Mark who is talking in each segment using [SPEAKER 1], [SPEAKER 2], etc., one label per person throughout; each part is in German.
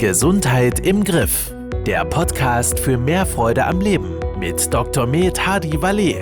[SPEAKER 1] Gesundheit im Griff. Der Podcast für mehr Freude am Leben mit Dr. Med Hadi Wallee.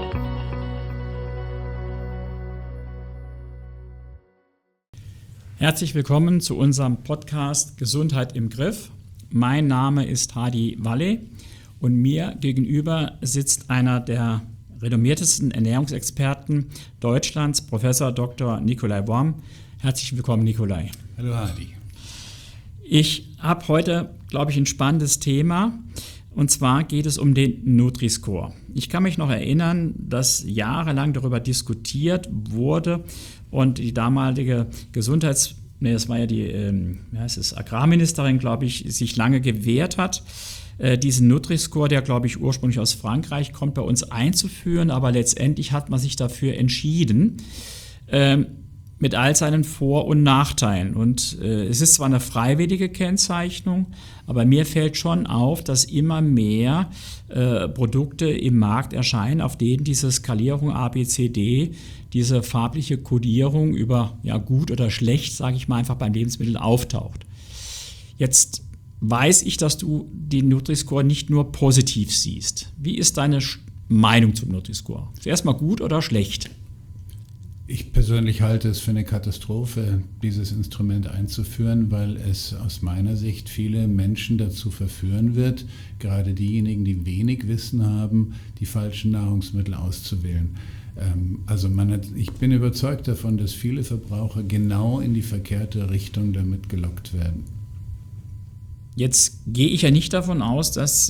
[SPEAKER 2] Herzlich willkommen zu unserem Podcast Gesundheit im Griff. Mein Name ist Hadi Wallee und mir gegenüber sitzt einer der renommiertesten Ernährungsexperten Deutschlands, Professor Dr. Nikolai Worm. Herzlich willkommen, Nikolai.
[SPEAKER 3] Hallo Hadi.
[SPEAKER 2] Ich habe heute, glaube ich, ein spannendes Thema. Und zwar geht es um den Nutri-Score. Ich kann mich noch erinnern, dass jahrelang darüber diskutiert wurde und die damalige das war ja die Agrarministerin, glaube ich, sich lange gewehrt hat, diesen Nutri-Score, der, glaube ich, ursprünglich aus Frankreich kommt, bei uns einzuführen. Aber letztendlich hat man sich dafür entschieden, mit all seinen Vor- und Nachteilen. Und es ist zwar eine freiwillige Kennzeichnung, aber mir fällt schon auf, dass immer mehr Produkte im Markt erscheinen, auf denen diese Skalierung A, B, C, D, diese farbliche Kodierung über gut oder schlecht, sage ich mal, einfach beim Lebensmittel auftaucht. Jetzt weiß ich, dass du den Nutri-Score nicht nur positiv siehst. Wie ist deine Meinung zum Nutri-Score? Zuerst mal gut oder schlecht?
[SPEAKER 3] Ich persönlich halte es für eine Katastrophe, dieses Instrument einzuführen, weil es aus meiner Sicht viele Menschen dazu verführen wird, gerade diejenigen, die wenig Wissen haben, die falschen Nahrungsmittel auszuwählen. Ich bin überzeugt davon, dass viele Verbraucher genau in die verkehrte Richtung damit gelockt werden.
[SPEAKER 2] Jetzt gehe ich ja nicht davon aus, dass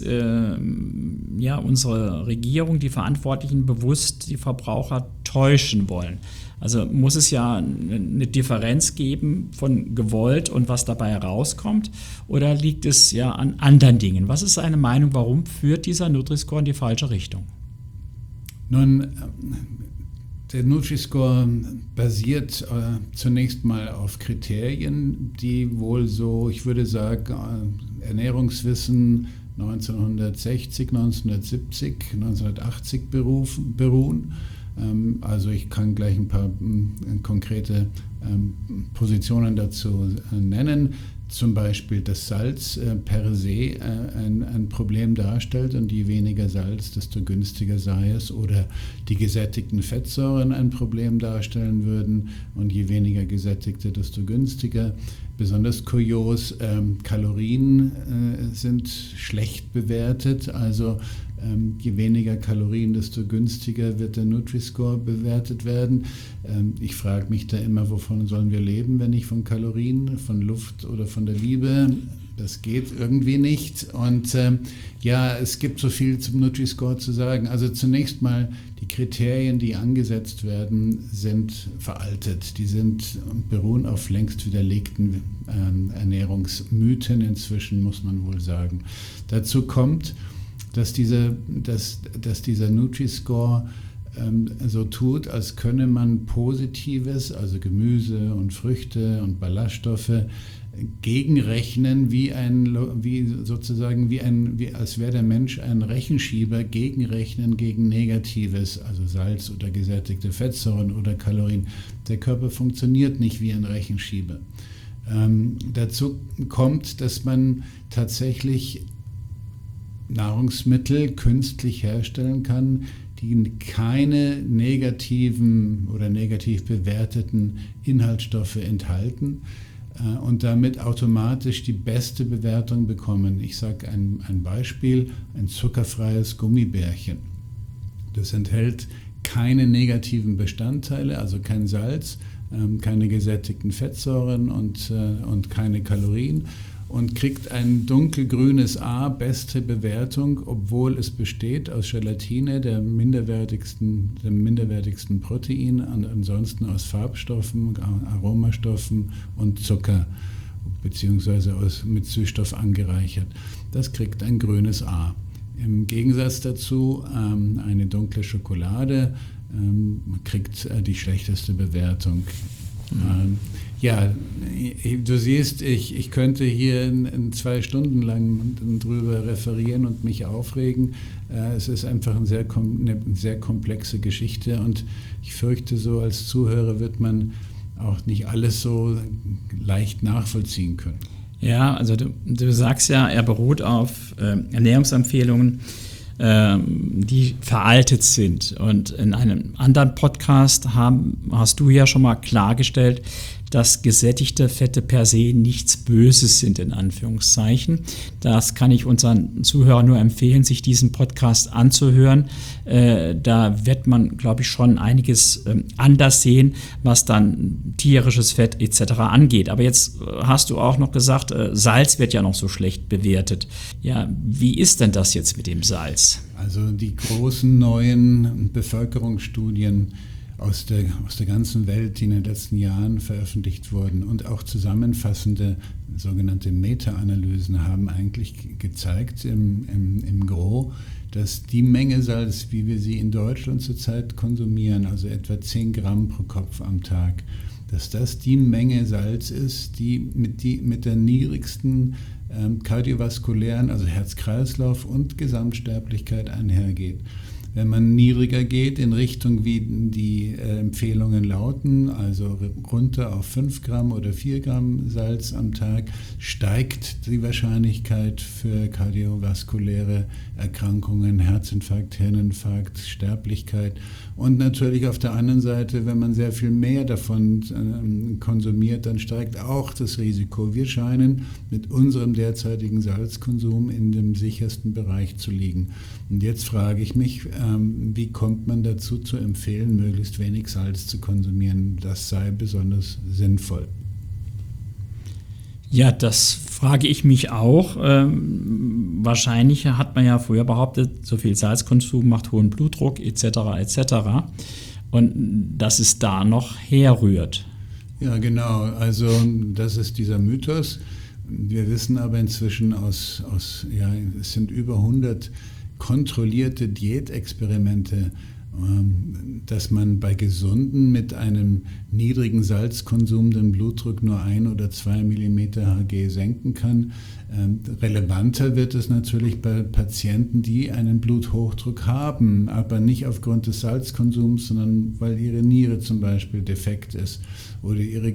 [SPEAKER 2] unsere Regierung, die Verantwortlichen, bewusst die Verbraucher täuschen wollen. Also muss es ja eine Differenz geben von gewollt und was dabei herauskommt, oder liegt es ja an anderen Dingen? Was ist deine Meinung, warum führt dieser Nutri-Score in die falsche Richtung?
[SPEAKER 3] Nun, der Nutri-Score basiert zunächst mal auf Kriterien, die wohl so, ich würde sagen, Ernährungswissen 1960, 1970, 1980 beruhen. Also ich kann gleich ein paar konkrete Positionen dazu nennen. Zum Beispiel, dass Salz per se ein Problem darstellt und je weniger Salz, desto günstiger sei es. Oder die gesättigten Fettsäuren ein Problem darstellen würden und je weniger gesättigte, desto günstiger. Besonders kurios, Kalorien sind schlecht bewertet, also je weniger Kalorien, desto günstiger wird der Nutri-Score bewertet werden. Ich frage mich da immer, wovon sollen wir leben, wenn nicht von Kalorien, von Luft oder von der Liebe? Das geht irgendwie nicht. Und es gibt so viel zum Nutri-Score zu sagen. Also zunächst mal, die Kriterien, die angesetzt werden, sind veraltet. Die beruhen auf längst widerlegten Ernährungsmythen inzwischen, muss man wohl sagen. Dazu kommt, dass dieser Nutri-Score so tut, als könne man Positives, also Gemüse und Früchte und Ballaststoffe, gegenrechnen, als wäre der Mensch ein Rechenschieber, gegenrechnen gegen Negatives, also Salz oder gesättigte Fettsäuren oder Kalorien. Der Körper funktioniert nicht wie ein Rechenschieber. Dazu kommt, dass man tatsächlich Nahrungsmittel künstlich herstellen kann, die keine negativen oder negativ bewerteten Inhaltsstoffe enthalten und damit automatisch die beste Bewertung bekommen. Ich sage ein Beispiel, ein zuckerfreies Gummibärchen. Das enthält keine negativen Bestandteile, also kein Salz, keine gesättigten Fettsäuren und keine Kalorien, und kriegt ein dunkelgrünes A, beste Bewertung, obwohl es besteht aus Gelatine, dem minderwertigsten Protein, und ansonsten aus Farbstoffen, Aromastoffen und Zucker, beziehungsweise mit Süßstoff angereichert. Das kriegt ein grünes A. Im Gegensatz dazu eine dunkle Schokolade kriegt die schlechteste Bewertung. Du siehst, ich könnte hier in 2 Stunden lang drüber referieren und mich aufregen. Es ist einfach eine sehr komplexe Geschichte und ich fürchte, so als Zuhörer wird man auch nicht alles so leicht nachvollziehen können.
[SPEAKER 2] Ja, also du sagst ja, er beruht auf Ernährungsempfehlungen, die veraltet sind. Und in einem anderen Podcast hast du ja schon mal klargestellt, dass gesättigte Fette per se nichts Böses sind, in Anführungszeichen. Das kann ich unseren Zuhörern nur empfehlen, sich diesen Podcast anzuhören. Da wird man, glaube ich, schon einiges anders sehen, was dann tierisches Fett etc. angeht. Aber jetzt hast du auch noch gesagt, Salz wird ja noch so schlecht bewertet. Ja, wie ist denn das jetzt mit dem Salz?
[SPEAKER 3] Also die großen neuen Bevölkerungsstudien aus der ganzen Welt, die in den letzten Jahren veröffentlicht wurden und auch zusammenfassende sogenannte Meta-Analysen haben eigentlich gezeigt im Gros, dass die Menge Salz, wie wir sie in Deutschland zurzeit konsumieren, also etwa 10 Gramm pro Kopf am Tag, dass das die Menge Salz ist, die mit der niedrigsten kardiovaskulären, also Herz-Kreislauf und Gesamtsterblichkeit einhergeht. Wenn man niedriger geht in Richtung, wie die Empfehlungen lauten, also runter auf 5 Gramm oder 4 Gramm Salz am Tag, steigt die Wahrscheinlichkeit für kardiovaskuläre Erkrankungen, Herzinfarkt, Hirninfarkt, Sterblichkeit. Und natürlich auf der anderen Seite, wenn man sehr viel mehr davon konsumiert, dann steigt auch das Risiko. Wir scheinen mit unserem derzeitigen Salzkonsum in dem sichersten Bereich zu liegen. Und jetzt frage ich mich, wie kommt man dazu zu empfehlen, möglichst wenig Salz zu konsumieren? Das sei besonders sinnvoll.
[SPEAKER 2] Ja, das frage ich mich auch. Wahrscheinlich hat man ja früher behauptet, so viel Salzkonsum macht hohen Blutdruck etc. etc. Und dass es da noch herrührt.
[SPEAKER 3] Ja, genau. Also das ist dieser Mythos. Wir wissen aber inzwischen es sind über 100 kontrollierte Diätexperimente, dass man bei Gesunden mit einem niedrigen Salzkonsum den Blutdruck nur 1 oder 2 Millimeter Hg senken kann. Relevanter wird es natürlich bei Patienten, die einen Bluthochdruck haben, aber nicht aufgrund des Salzkonsums, sondern weil ihre Niere zum Beispiel defekt ist oder ihre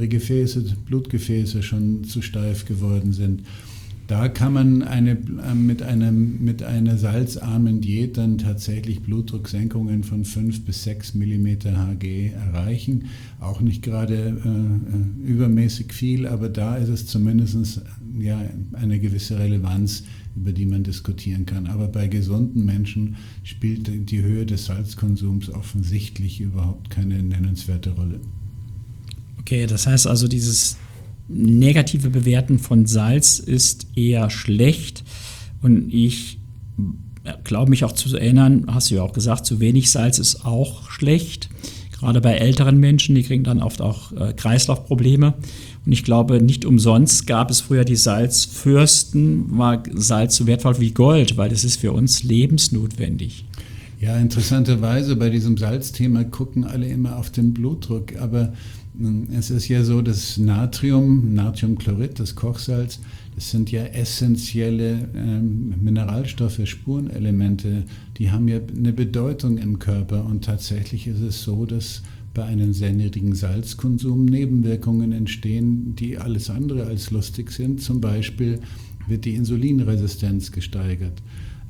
[SPEAKER 3] Blutgefäße schon zu steif geworden sind. Da kann man mit einer salzarmen Diät dann tatsächlich Blutdrucksenkungen von 5 bis 6 Millimeter Hg erreichen. Auch nicht gerade übermäßig viel, aber da ist es zumindest eine gewisse Relevanz, über die man diskutieren kann. Aber bei gesunden Menschen spielt die Höhe des Salzkonsums offensichtlich überhaupt keine nennenswerte Rolle.
[SPEAKER 2] Okay, das heißt also, dieses negative Bewerten von Salz ist eher schlecht und ich glaube mich auch zu erinnern, hast du ja auch gesagt, zu wenig Salz ist auch schlecht, gerade bei älteren Menschen, die kriegen dann oft auch Kreislaufprobleme und ich glaube, nicht umsonst gab es früher die Salzfürsten, war Salz so wertvoll wie Gold, weil das ist für uns lebensnotwendig.
[SPEAKER 3] Ja, interessanterweise bei diesem Salzthema gucken alle immer auf den Blutdruck, aber es ist ja so, dass Natriumchlorid, das Kochsalz, das sind ja essentielle Mineralstoffe, Spurenelemente, die haben ja eine Bedeutung im Körper und tatsächlich ist es so, dass bei einem sehr niedrigen Salzkonsum Nebenwirkungen entstehen, die alles andere als lustig sind. Zum Beispiel wird die Insulinresistenz gesteigert.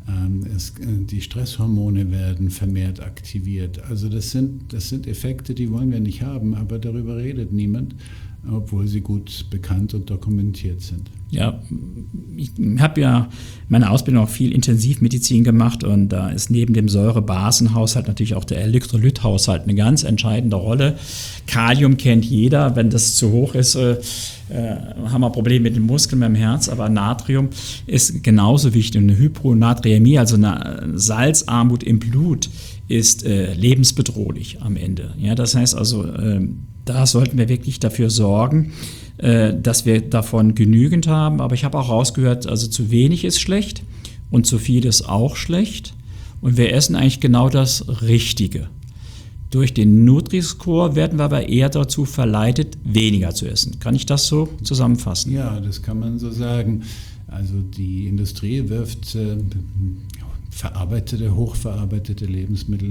[SPEAKER 3] Die Stresshormone werden vermehrt aktiviert. Also das sind Effekte, die wollen wir nicht haben, aber darüber redet niemand, obwohl sie gut bekannt und dokumentiert sind.
[SPEAKER 2] Ja, ich habe ja meine Ausbildung auch viel Intensivmedizin gemacht und da ist neben dem Säurebasenhaushalt natürlich auch der Elektrolythaushalt eine ganz entscheidende Rolle. Kalium kennt jeder, wenn das zu hoch ist, haben wir Probleme mit den Muskeln, mit dem Herz, aber Natrium ist genauso wichtig. Und eine Hyponatriämie, also eine Salzarmut im Blut, ist lebensbedrohlich am Ende. Ja, das heißt also, da sollten wir wirklich dafür sorgen, dass wir davon genügend haben. Aber ich habe auch rausgehört, also zu wenig ist schlecht und zu viel ist auch schlecht. Und wir essen eigentlich genau das Richtige. Durch den Nutri-Score werden wir aber eher dazu verleitet, weniger zu essen. Kann ich das so zusammenfassen?
[SPEAKER 3] Ja, das kann man so sagen. Also die Industrie wirft hochverarbeitete Lebensmittel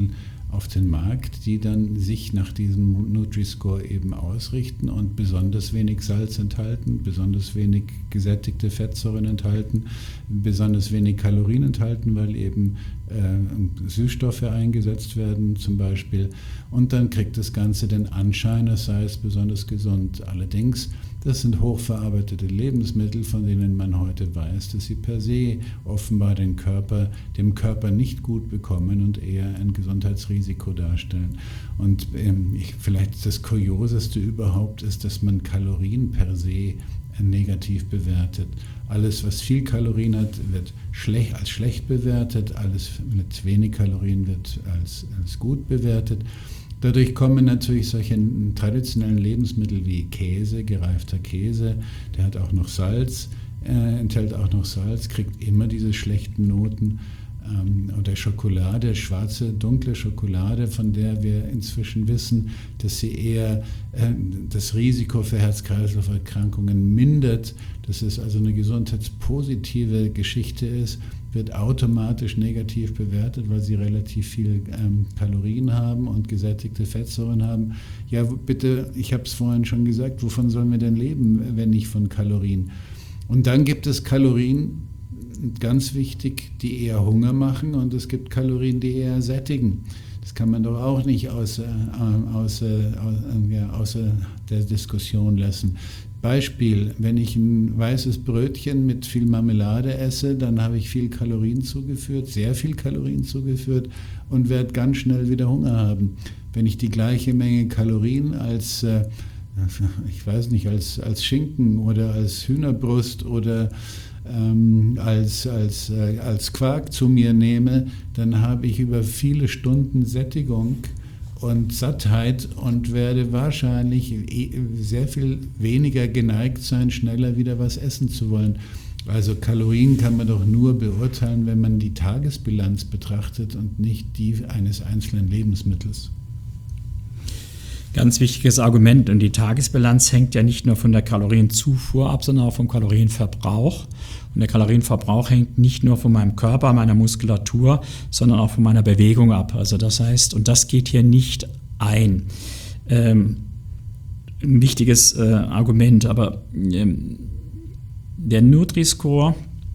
[SPEAKER 3] auf den Markt, die dann sich nach diesem Nutri-Score eben ausrichten und besonders wenig Salz enthalten, besonders wenig gesättigte Fettsäuren enthalten, besonders wenig Kalorien enthalten, weil eben Süßstoffe eingesetzt werden zum Beispiel. Und dann kriegt das Ganze den Anschein, es sei es besonders gesund. Allerdings, das sind hochverarbeitete Lebensmittel, von denen man heute weiß, dass sie per se offenbar dem Körper nicht gut bekommen und eher ein Gesundheitsrisiko darstellen. Und vielleicht das Kurioseste überhaupt ist, dass man Kalorien per se negativ bewertet. Alles, was viel Kalorien hat, wird als schlecht bewertet, alles mit wenig Kalorien wird als gut bewertet. Dadurch kommen natürlich solche traditionellen Lebensmittel wie Käse, gereifter Käse, der hat auch noch Salz, enthält auch noch Salz, kriegt immer diese schlechten Noten. Oder Schokolade, schwarze, dunkle Schokolade, von der wir inzwischen wissen, dass sie eher das Risiko für Herz-Kreislauf-Erkrankungen mindert, dass es also eine gesundheitspositive Geschichte ist, wird automatisch negativ bewertet, weil sie relativ viel Kalorien haben und gesättigte Fettsäuren haben. Ja, bitte, ich habe es vorhin schon gesagt, wovon sollen wir denn leben, wenn nicht von Kalorien? Und dann gibt es Kalorien, ganz wichtig, die eher Hunger machen, und es gibt Kalorien, die eher sättigen. Das kann man doch auch nicht außer der Diskussion lassen. Beispiel, wenn ich ein weißes Brötchen mit viel Marmelade esse, dann habe ich viel Kalorien zugeführt, sehr viel Kalorien zugeführt und werde ganz schnell wieder Hunger haben. Wenn ich die gleiche Menge Kalorien als Schinken oder als Hühnerbrust oder als Quark zu mir nehme, dann habe ich über viele Stunden Sättigung und Sattheit und werde wahrscheinlich sehr viel weniger geneigt sein, schneller wieder was essen zu wollen. Also Kalorien kann man doch nur beurteilen, wenn man die Tagesbilanz betrachtet und nicht die eines einzelnen Lebensmittels.
[SPEAKER 2] Ganz wichtiges Argument. Und die Tagesbilanz hängt ja nicht nur von der Kalorienzufuhr ab, sondern auch vom Kalorienverbrauch. Und der Kalorienverbrauch hängt nicht nur von meinem Körper, meiner Muskulatur, sondern auch von meiner Bewegung ab. Also das heißt, und das geht hier nicht ein. Ein wichtiges Argument, aber der Nutri-Score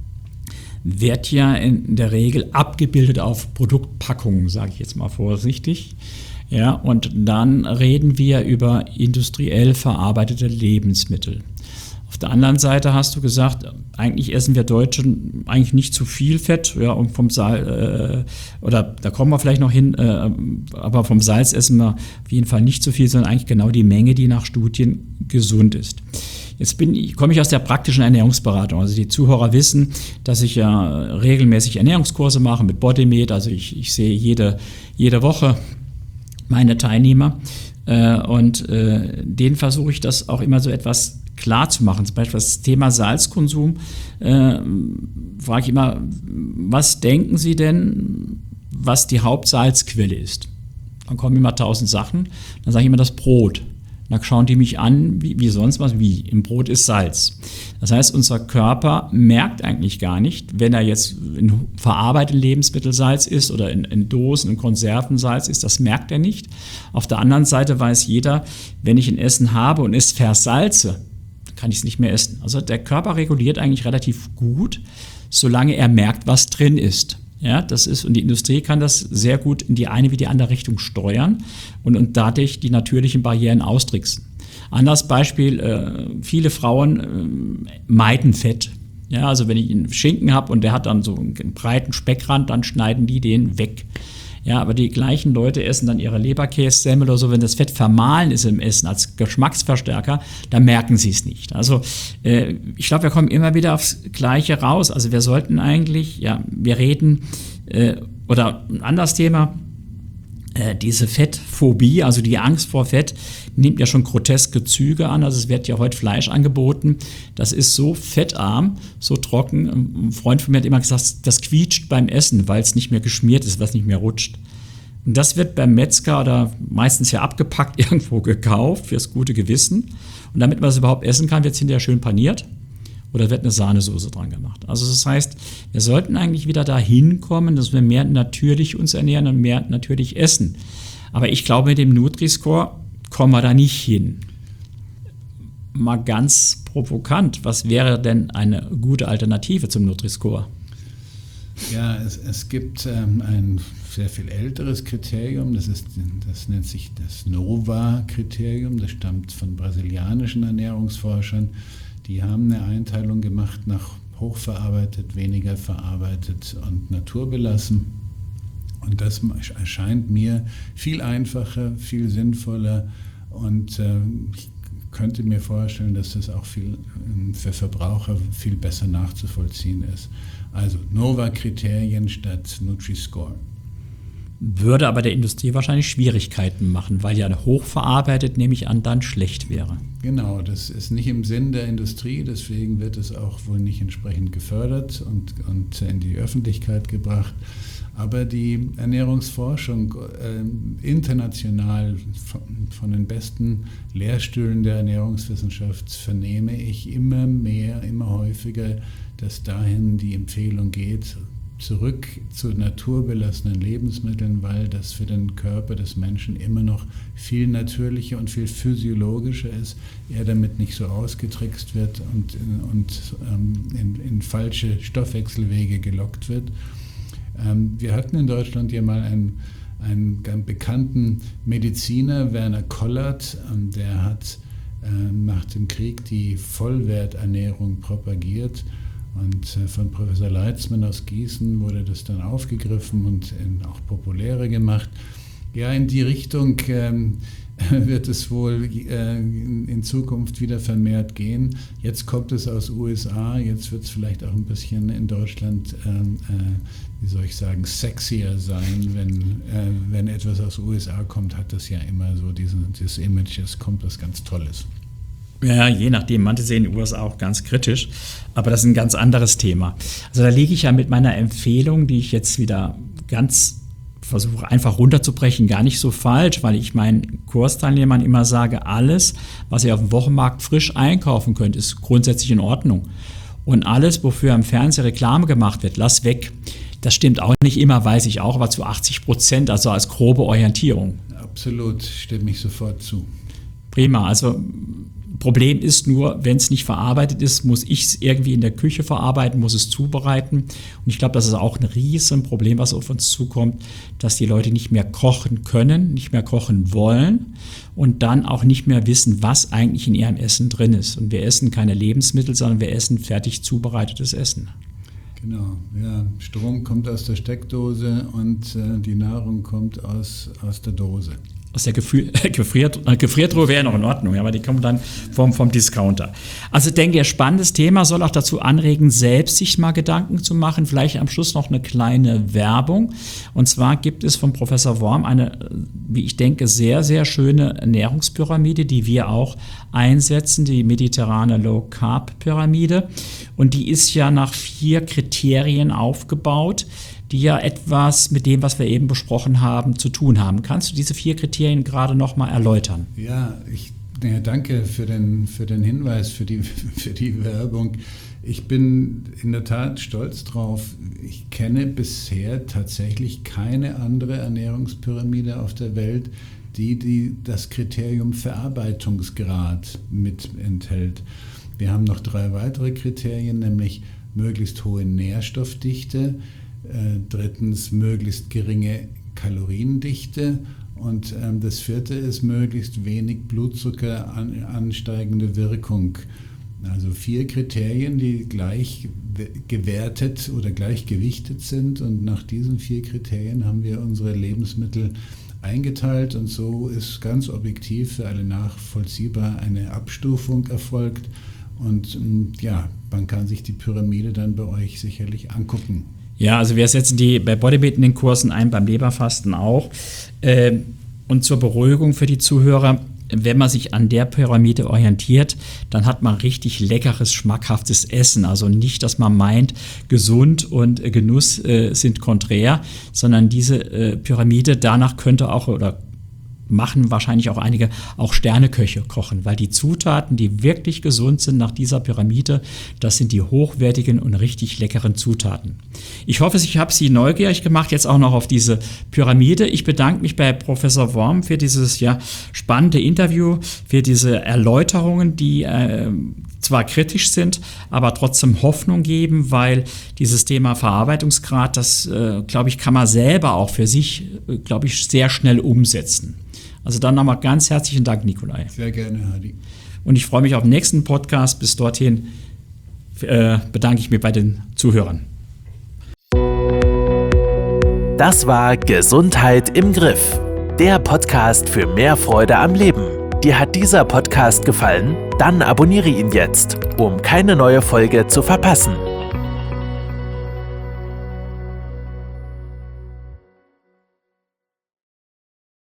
[SPEAKER 2] wird ja in der Regel abgebildet auf Produktpackungen, sage ich jetzt mal vorsichtig. Ja, und dann reden wir über industriell verarbeitete Lebensmittel. Auf der anderen Seite hast du gesagt, eigentlich essen wir Deutschen eigentlich nicht zu viel Fett, ja, und vom Salz, oder da kommen wir vielleicht noch hin, aber vom Salz essen wir auf jeden Fall nicht zu viel, sondern eigentlich genau die Menge, die nach Studien gesund ist. Jetzt komme ich aus der praktischen Ernährungsberatung. Also die Zuhörer wissen, dass ich ja regelmäßig Ernährungskurse mache mit Bodymed. Also ich sehe jede Woche meine Teilnehmer und denen versuche ich das auch immer so etwas klar zu machen. Zum Beispiel das Thema Salzkonsum frage ich immer, was denken Sie denn, was die Hauptsalzquelle ist? Dann kommen immer 1000 Sachen, dann sage ich immer das Brot. Dann schauen die mich an, wie sonst was, wie im Brot ist Salz. Das heißt, unser Körper merkt eigentlich gar nicht, wenn er jetzt in verarbeiteten Lebensmitteln Salz isst oder in Dosen, in Konserven Salz isst, das merkt er nicht. Auf der anderen Seite weiß jeder, wenn ich ein Essen habe und es versalze, kann ich es nicht mehr essen. Also der Körper reguliert eigentlich relativ gut, solange er merkt, was drin ist. Ja, das ist, und die Industrie kann das sehr gut in die eine wie die andere Richtung steuern und dadurch die natürlichen Barrieren austricksen. Anderes Beispiel, viele Frauen meiden Fett. Ja, also wenn ich einen Schinken habe und der hat dann so einen breiten Speckrand, dann schneiden die den weg. Ja, aber die gleichen Leute essen dann ihre Leberkässemmel oder so, wenn das Fett vermahlen ist im Essen als Geschmacksverstärker, dann merken sie es nicht. Also ich glaube, wir kommen immer wieder aufs Gleiche raus. Also wir sollten eigentlich, ja, wir reden, oder ein anderes Thema, diese Fettphobie, also die Angst vor Fett, nimmt ja schon groteske Züge an. Also es wird ja heute Fleisch angeboten, das ist so fettarm, so trocken. Ein Freund von mir hat immer gesagt, das quietscht beim Essen, weil es nicht mehr geschmiert ist, weil es nicht mehr rutscht. Und das wird beim Metzger oder meistens ja abgepackt irgendwo gekauft, fürs gute Gewissen. Und damit man es überhaupt essen kann, wird es hinterher schön paniert. oder wird eine Sahnesoße dran gemacht. Also das heißt, wir sollten eigentlich wieder dahin kommen, dass wir mehr natürlich uns ernähren und mehr natürlich essen. Aber ich glaube, mit dem Nutri-Score kommen wir da nicht hin. Mal ganz provokant, was wäre denn eine gute Alternative zum Nutri-Score?
[SPEAKER 3] Ja, es gibt ein sehr viel älteres Kriterium, das nennt sich das NOVA-Kriterium, das stammt von brasilianischen Ernährungsforschern. Die haben eine Einteilung gemacht nach hochverarbeitet, weniger verarbeitet und naturbelassen. Und das erscheint mir viel einfacher, viel sinnvoller und ich könnte mir vorstellen, dass das auch für Verbraucher viel besser nachzuvollziehen ist. Also NOVA-Kriterien statt Nutri-Score.
[SPEAKER 2] Würde aber der Industrie wahrscheinlich Schwierigkeiten machen, weil ja hochverarbeitet, nehme ich an, dann schlecht wäre.
[SPEAKER 3] Genau, das ist nicht im Sinn der Industrie, deswegen wird es auch wohl nicht entsprechend gefördert und in die Öffentlichkeit gebracht. Aber die Ernährungsforschung international von den besten Lehrstühlen der Ernährungswissenschaft vernehme ich immer mehr, immer häufiger, dass dahin die Empfehlung geht, zurück zu naturbelassenen Lebensmitteln, weil das für den Körper des Menschen immer noch viel natürlicher und viel physiologischer ist, er damit nicht so ausgetrickst wird und in falsche Stoffwechselwege gelockt wird. Wir hatten in Deutschland ja mal einen ganz bekannten Mediziner, Werner Kollert, der hat nach dem Krieg die Vollwerternährung propagiert. Und von Professor Leitzmann aus Gießen wurde das dann aufgegriffen und auch populärer gemacht. Ja, in die Richtung wird es wohl in Zukunft wieder vermehrt gehen. Jetzt kommt es aus USA, jetzt wird es vielleicht auch ein bisschen in Deutschland, wie soll ich sagen, sexier sein. Wenn etwas aus USA kommt, hat das ja immer so dieses Image, es kommt was ganz Tolles.
[SPEAKER 2] Ja, je nachdem. Manche sehen die USA auch ganz kritisch, aber das ist ein ganz anderes Thema. Also da liege ich ja mit meiner Empfehlung, die ich jetzt wieder ganz versuche einfach runterzubrechen, gar nicht so falsch, weil ich meinen Kursteilnehmern immer sage, alles, was ihr auf dem Wochenmarkt frisch einkaufen könnt, ist grundsätzlich in Ordnung. Und alles, wofür im Fernsehen Reklame gemacht wird, lass weg. Das stimmt auch nicht immer, weiß ich auch, aber zu 80%, also als grobe Orientierung.
[SPEAKER 3] Absolut, stimme ich sofort zu.
[SPEAKER 2] Prima, also Problem ist nur, wenn es nicht verarbeitet ist, muss ich es irgendwie in der Küche verarbeiten, muss es zubereiten. Und ich glaube, das ist auch ein Riesenproblem, was auf uns zukommt, dass die Leute nicht mehr kochen können, nicht mehr kochen wollen und dann auch nicht mehr wissen, was eigentlich in ihrem Essen drin ist. Und wir essen keine Lebensmittel, sondern wir essen fertig zubereitetes Essen.
[SPEAKER 3] Genau, ja, Strom kommt aus der Steckdose und die Nahrung kommt aus der Dose.
[SPEAKER 2] Aus der Gefriertruhe wäre noch in Ordnung, aber die kommen dann vom Discounter. Also ich denke, ein spannendes Thema, soll auch dazu anregen, selbst sich mal Gedanken zu machen. Vielleicht am Schluss noch eine kleine Werbung. Und zwar gibt es von Professor Worm eine, wie ich denke, sehr, sehr schöne Ernährungspyramide, die wir auch einsetzen, die mediterrane Low-Carb-Pyramide. Und die ist ja nach 4 Kriterien aufgebaut, die ja etwas mit dem, was wir eben besprochen haben, zu tun haben. Kannst du diese 4 Kriterien gerade noch mal erläutern?
[SPEAKER 3] Ja, danke für den Hinweis, für die Werbung. Ich bin in der Tat stolz drauf. Ich kenne bisher tatsächlich keine andere Ernährungspyramide auf der Welt, die das Kriterium Verarbeitungsgrad mit enthält. Wir haben noch 3 weitere Kriterien, nämlich möglichst hohe Nährstoffdichte, 3. möglichst geringe Kaloriendichte und das 4. ist möglichst wenig Blutzucker ansteigende Wirkung. Also 4 Kriterien, die gleich gewertet oder gleich gewichtet sind und nach diesen 4 Kriterien haben wir unsere Lebensmittel eingeteilt und so ist ganz objektiv für alle nachvollziehbar eine Abstufung erfolgt und ja, man kann sich die Pyramide dann bei euch sicherlich angucken.
[SPEAKER 2] Ja, also wir setzen die bei Bodybuilding-Kursen ein, beim Leberfasten auch. Und zur Beruhigung für die Zuhörer, wenn man sich an der Pyramide orientiert, dann hat man richtig leckeres, schmackhaftes Essen. Also nicht, dass man meint, gesund und Genuss sind konträr, sondern diese Pyramide, danach könnte auch oder machen wahrscheinlich auch einige, auch Sterneköche kochen, weil die Zutaten, die wirklich gesund sind nach dieser Pyramide, das sind die hochwertigen und richtig leckeren Zutaten. Ich hoffe, ich habe Sie neugierig gemacht, jetzt auch noch auf diese Pyramide. Ich bedanke mich bei Professor Worm für dieses spannende Interview, für diese Erläuterungen, die zwar kritisch sind, aber trotzdem Hoffnung geben, weil dieses Thema Verarbeitungsgrad, das, glaube ich, kann man selber auch für sich, glaube ich, sehr schnell umsetzen. Also dann nochmal ganz herzlichen Dank, Nikolai.
[SPEAKER 3] Sehr gerne, Hadi.
[SPEAKER 2] Und ich freue mich auf den nächsten Podcast. Bis dorthin bedanke ich mich bei den Zuhörern.
[SPEAKER 1] Das war Gesundheit im Griff, der Podcast für mehr Freude am Leben. Dir hat dieser Podcast gefallen? Dann abonniere ihn jetzt, um keine neue Folge zu verpassen.